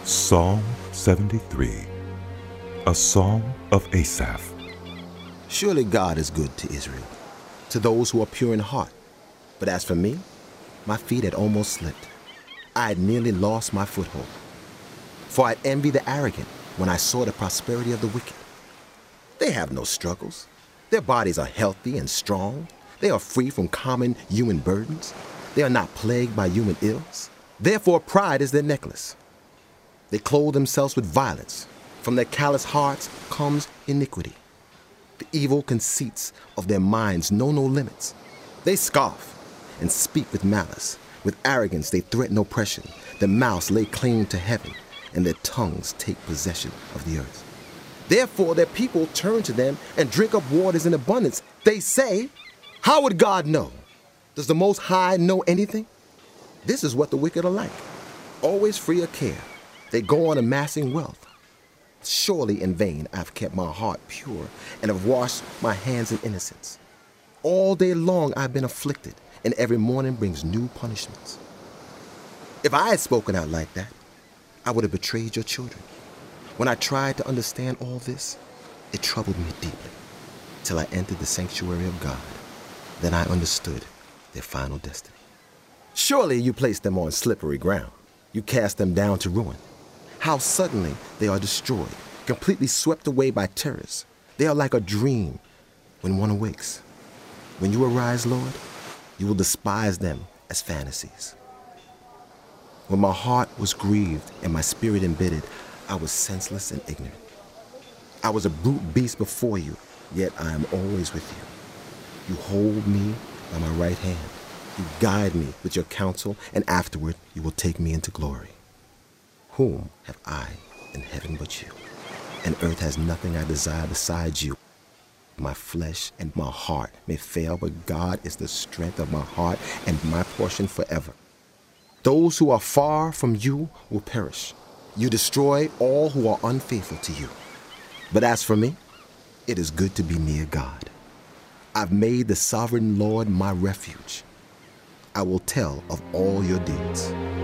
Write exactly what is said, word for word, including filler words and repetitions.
Psalm seventy-three, a song of Asaph. Surely God is good to Israel, to those who are pure in heart. But as for me, my feet had almost slipped. I had nearly lost my foothold. For I envy the arrogant when I saw the prosperity of the wicked. They have no struggles. Their bodies are healthy and strong. They are free from common human burdens. They are not plagued by human ills. Therefore pride is their necklace. They clothe themselves with violence. From their callous hearts comes iniquity. The evil conceits of their minds know no limits. They scoff and speak with malice. With arrogance they threaten oppression. Their mouths lay claim to heaven, and their tongues take possession of the earth. Therefore their people turn to them and drink up waters in abundance. They say, how would God know? Does the Most High know anything? This is what the wicked are like, always free of care. They go on amassing wealth. Surely in vain I've kept my heart pure and have washed my hands in innocence. All day long I've been afflicted, and every morning brings new punishments. If I had spoken out like that, I would have betrayed your children. When I tried to understand all this, it troubled me deeply, till I entered the sanctuary of God. Then I understood their final destiny. Surely you placed them on slippery ground. You cast them down to ruin. How suddenly they are destroyed, completely swept away by terrors. They are like a dream when one awakes. When you arise, Lord, you will despise them as fantasies. When my heart was grieved and my spirit embittered, I was senseless and ignorant. I was a brute beast before you, yet I am always with you. You hold me by my right hand. You guide me with your counsel, and afterward you will take me into glory. Whom have I in heaven but you? And earth has nothing I desire besides you. My flesh and my heart may fail, but God is the strength of my heart and my portion forever. Those who are far from you will perish. You destroy all who are unfaithful to you. But as for me, it is good to be near God. I've made the sovereign Lord my refuge. I will tell of all your deeds.